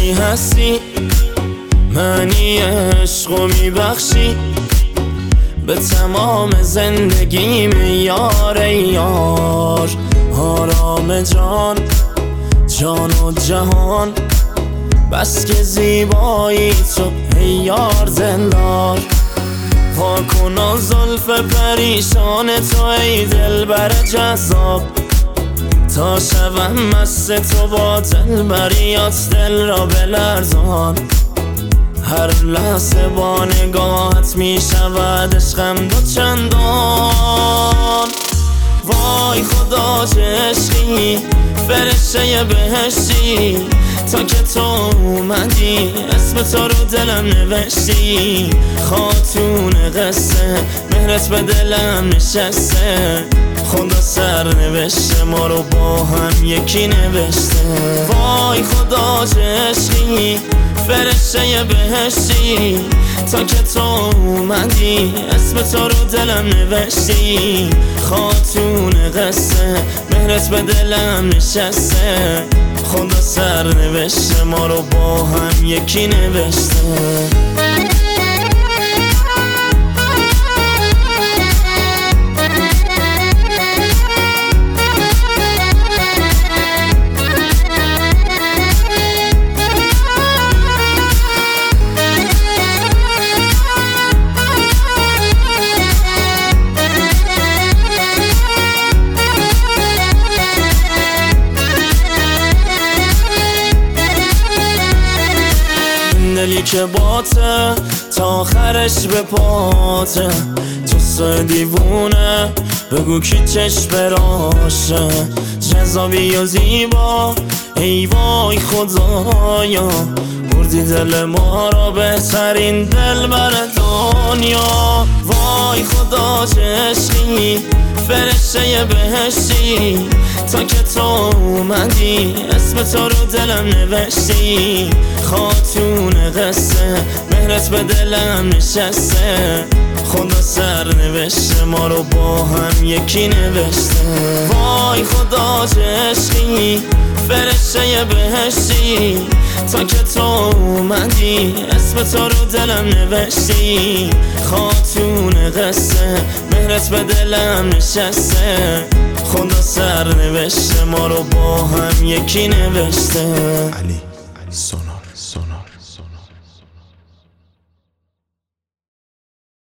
چی هستی، معنی عشقو میبخشی به تمام زندگیم یار یار. آرام جان، جان و جهان، بس که زیبایی تو ای یار دلدار. واکن و زلف پریشان تو ای دلبر جذاب، تا شوم مست تو با دلبریات دل را بلرزان. هر لحظه با نگاهت می شود عشقم دو چندان. وای خدا چه عشقی، فرشته بهشتی، تا که تو اومدی اسم تو رو دلم نوشتی. خاتون قصه مهرت به دلم نشسته، خدا سر نوشته ما رو با هم یکی نوشته. وای خدا چه عشقی، فرشته بهشتی، تا که تو اومدی اسم تو رو دلم نوشتی. خاتون قصه مهرت به دلم نشسته، خدا سر نوشته ما رو با هم یکی نوشته. دلی که باته تا آخرش به پاته، تو دیوونه بگو کی چشم براشه. جذابی و زیبا ای وای خدایا، بردی دل ما را بهترین دل بر دنیا. وای خدا چه عشقی، فرشته بهشتی، تا که تو اومدی اسم تو رو دلم نوشتی. خاتون قصه مهرت به دلم نشسته، خدا سر نوشته ما رو با هم یکی نوشته. وای خدا چه عشقی، فرشته بهشتی، تا که تو اومدی اسم تو رو دلم نوشتی. خاتون قصه مهرت به دلم نشسته، خدا سر نوشته ما رو با هم یکی نوشته. علی سونا.